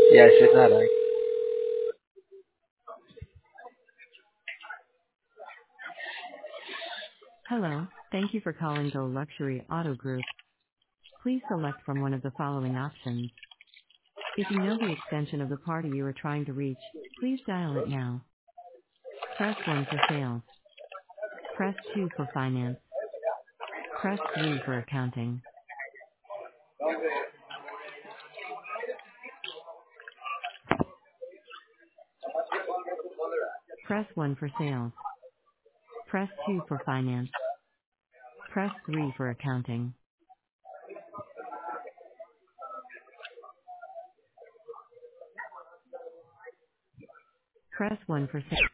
Yeah, she's not on. Hello, thank you for calling Go Luxury Auto Group. Please select from one of the following options. If you know the extension of the party you are trying to reach, please dial it now. Press 1 for sales. Press 2 for finance. Press 3 for accounting. Press 1 for sales. Press 2 for finance. Press 3 for accounting. Press 1 for sales.